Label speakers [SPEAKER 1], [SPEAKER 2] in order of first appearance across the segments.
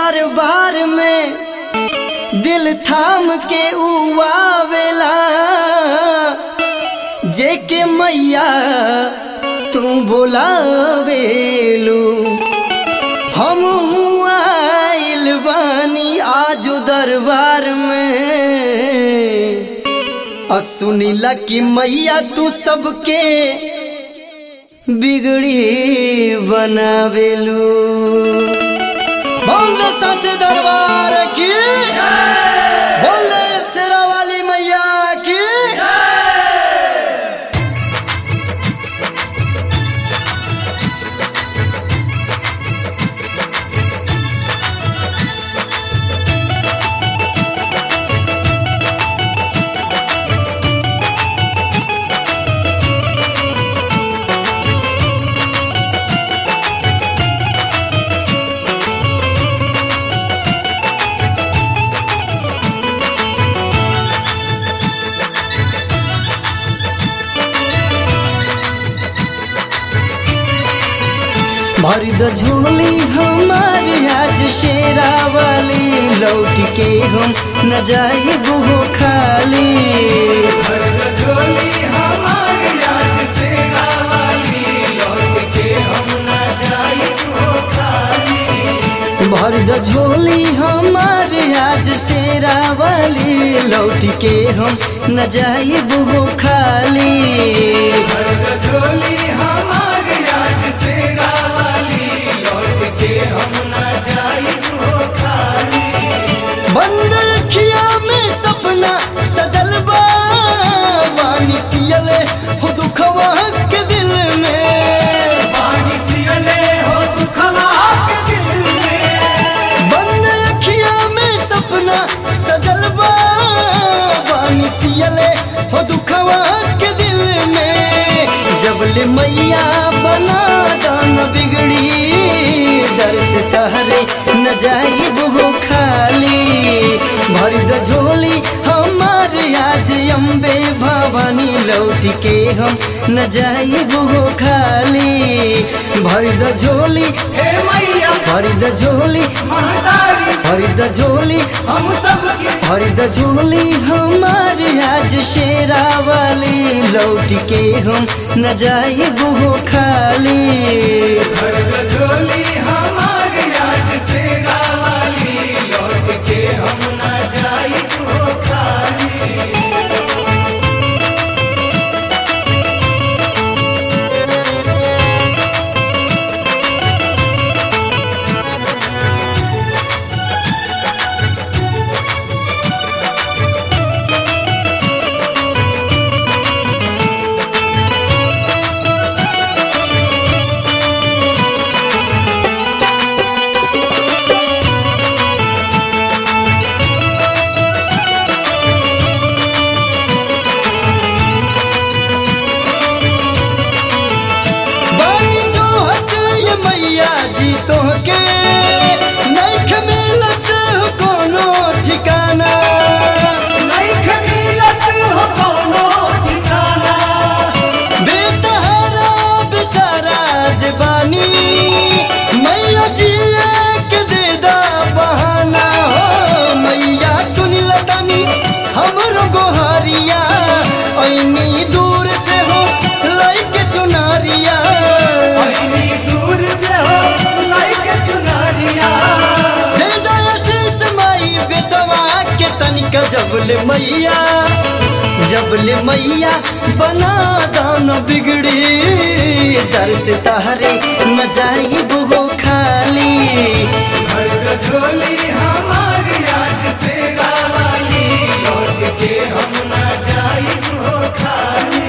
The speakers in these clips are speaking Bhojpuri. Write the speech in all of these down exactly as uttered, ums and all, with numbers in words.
[SPEAKER 1] दरबार में दिल थाम के उआवेला जेके मैया तू बोलावेलू। हम आइल बानी आजू दरबार में और सुनीला कि मैया तू सबके बिगड़ी बनावेलू। बोल सच दरबार की, बोल शेरा वाली मैया की। भर द झोली हमारी आज शेरा वाली, लौट के हम न जाए वो खाली।
[SPEAKER 2] भर द झोली हमारी आज शेरा वाली, लौट के हम न जाए वो खाली।
[SPEAKER 1] भर द झोली हमारी आज शेरा वाली, लौट के हम न जाए वो खाली।
[SPEAKER 2] भर द झोली हमारी आज शेरा वाली, लौट के हम न जाए वो खाली।
[SPEAKER 1] बंद अखिया में सपना सजल बा, वानी सियले हो दुखवा के दिल में।
[SPEAKER 2] वानी सियले हो दुखवा के दिल में।
[SPEAKER 1] बंद अखिया में सपना सजल बा, वानी सियले हो दुखवा के दिल में। जबले मैया बना दान बिगड़ी, दर से तहरे न जाई वो खाली। भर द झोली हमारे आज अम्बे भवानी, लौट के हम न जाई वो खाली। भर द झोली
[SPEAKER 2] हे मैया,
[SPEAKER 1] भर द झोली
[SPEAKER 2] महतारी,
[SPEAKER 1] भर द झोली
[SPEAKER 2] हम सबके।
[SPEAKER 1] भर द झोली हमारे आज शेरा वाली, लौट के हम न जाए वो खाली।
[SPEAKER 2] भर द झोली हमारी आज शेरा वाली, लौट के हम न जाए वो खाली।
[SPEAKER 1] बानी जो हक ये मैया जी तोहके, नइख मिलत हो कोनो ठिकाना।
[SPEAKER 2] नइख मिलत हो कोनो ठिकाना।
[SPEAKER 1] बेसहारा बेचारा जे बानी, मैया जिया के दे दा बहाना। हो मैया सुनी लतानी हमरो गोहारिया, ऐनी दूर से हो लइके चुनारिया।
[SPEAKER 2] ऐनी दूर से हो लइके चुनरिया।
[SPEAKER 1] दे दा आशीष माई बेटवा के तनिका, जबले मैया जबले मैया बना दान बिगड़ी, दर से तहरे न जाई वो खाली।
[SPEAKER 2] भर द झोली हमारी आज शेरा वाली, लौट के हम न जाए वो खाली।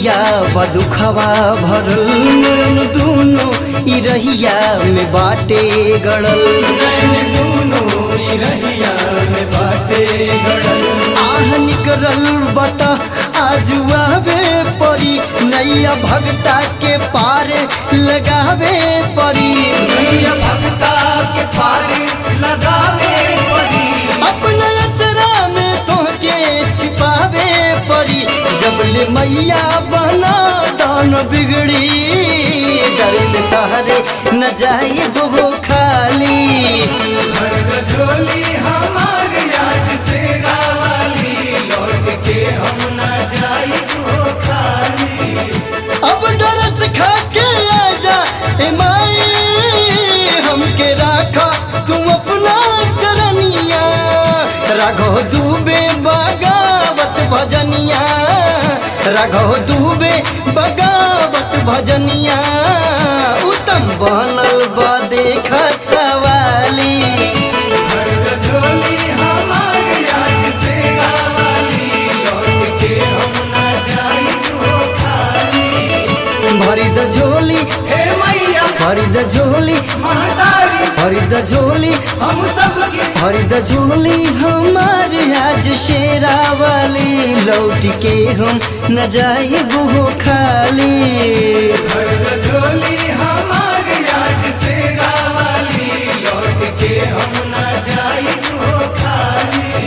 [SPEAKER 1] मैया बदुखवा भरल नैन दूनो ई रहिया में बाटे गड़ल
[SPEAKER 2] नैन दूनो ई रहिया में बाटे गड़ल
[SPEAKER 1] आह निकरल बता आजुआवे परी नैया भगता के पार लगावे परी
[SPEAKER 2] नैया भगता के पार लगावे परी
[SPEAKER 1] अपना अचरा में तोहके छिपावे परी जबले मैया बना दान बिगड़ी डर से तहरे न जाई वो खाली
[SPEAKER 2] भर द झोली हमारी आज से रावाली लौट के हम न जाई वो खाली
[SPEAKER 1] अब दरस खा के आजा ए माई हमके राखा तुम अपना चरनिया राघव दूबे बगावत भजनिया राघव दूबे बगावत भजनिया उत्तम बनल बा देखा सवाली
[SPEAKER 2] भर द झोली हमारी आज से रावाली लौट के हम न जाई वो खाली
[SPEAKER 1] भरी द झोली
[SPEAKER 2] हे मैया
[SPEAKER 1] भरी द झोली
[SPEAKER 2] महतारी
[SPEAKER 1] भरी द झोली
[SPEAKER 2] हम सबके
[SPEAKER 1] भरी द झोली हमारे आज शेरावाली लौट के हम न जाए वो खाली
[SPEAKER 2] भर द झोली हमारी आज से रावाली लौट के हम न जाई वो खाली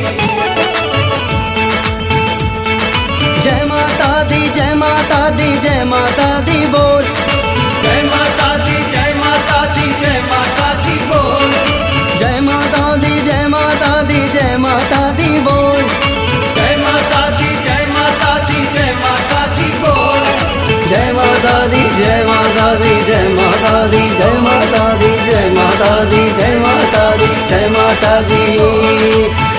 [SPEAKER 1] जय माता दी जय माता दी जय माता दी बोल
[SPEAKER 2] जय माता दी जय माता दी जय माता दी बोल
[SPEAKER 1] जय माता दी जय माता दी जय माता दी बोल
[SPEAKER 2] जय माता दी जय माता दी जय माता दी बोल
[SPEAKER 1] जय माता दी जय माता दी जय माता दी जय माता दी जय माता दी जय माता दी जय माता दी